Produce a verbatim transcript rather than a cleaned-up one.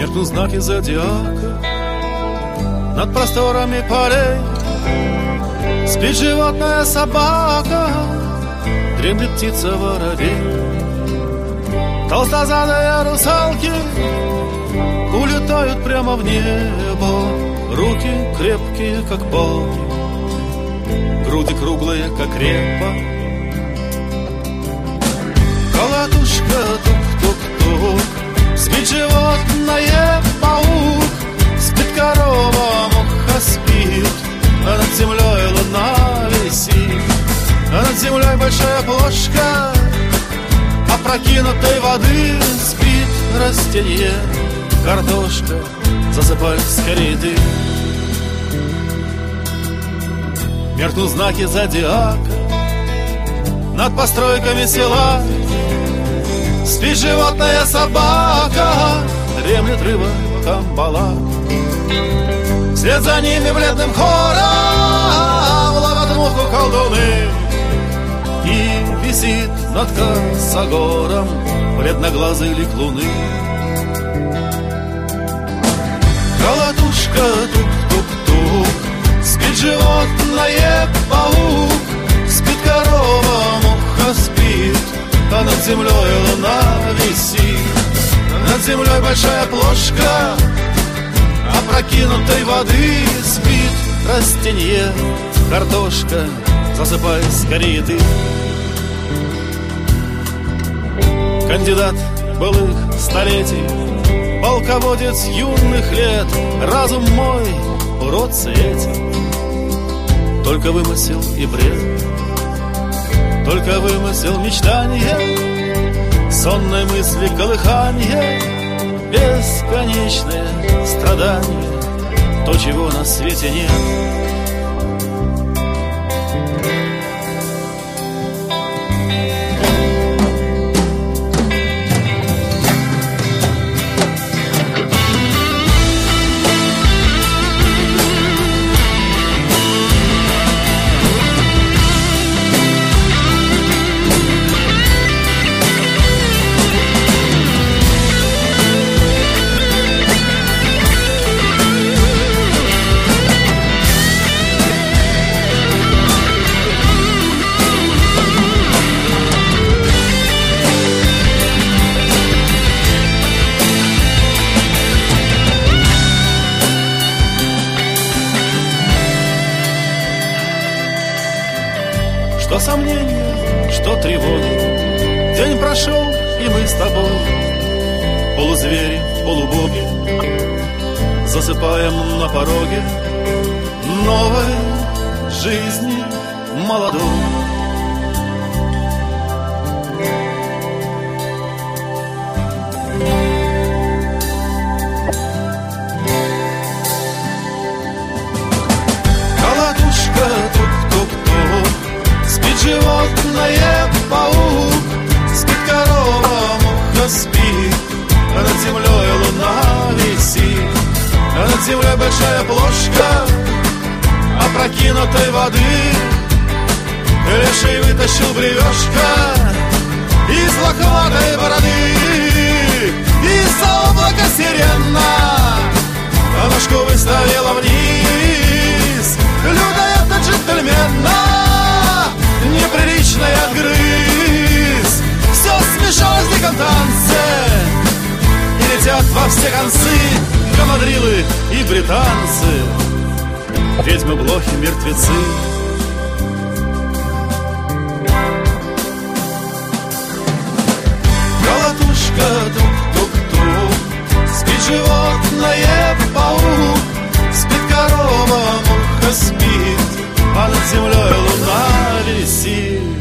Меркнут знаки зодиака над просторами полей. Спит животная собака, дремлет птица воробей. Толстозадые русалки улетают прямо в небо. Руки крепкие, как палки, груди круглые, как репа. Колотушка тук-тук-тук, спит животное паук, спит корова, муха спит, а над землей луна висит, а над землей большая плошка опрокинутой воды. Спит растение, картошка, засыпай скорее ты. Меркнут знаки зодиака над постройками села. Спит животная собака, дремлет рыба камбала. Вслед за ними бледным хором ловят муху колдуны. И висит над косогором бледноглазый лик луны. Колотушка тук-тук-тук, спит животное паук, спит корова, муха спит, а над землей луна висит, над землей большая плошка опрокинутой воды. Спит растение, картошка, засыпай скорее ты. Кандидат былых столетий, полководец юных лет, разум мой уродцы эти, только вымысел и бред, только вымысел мечтания, сонной мысли колыхание, бесконечное страдание, то, чего на свете нет. Что сомнения, что тревоги, день прошел, и мы с тобой, полузвери, полубоги, засыпаем на пороге новой жизни молодой. Колотушка тук-тук-тук, спит животное паук, спит корова, муха спит, а над землей луна висит, а над землей большая плошка опрокинутой воды. Леший вытащил бревешко из лохматой бороды, из-за облака сирена, а ножку выставила вниз. Людоедно джентльмена неприличный отгрыз. Все смешалось в диком танце, и летят во все концы камадрилы и британцы, ведьмы, блохи, мертвецы. Колотушка тук-тук-тук, спит животное паук, спит корова, муха спит, а над землей луна висит.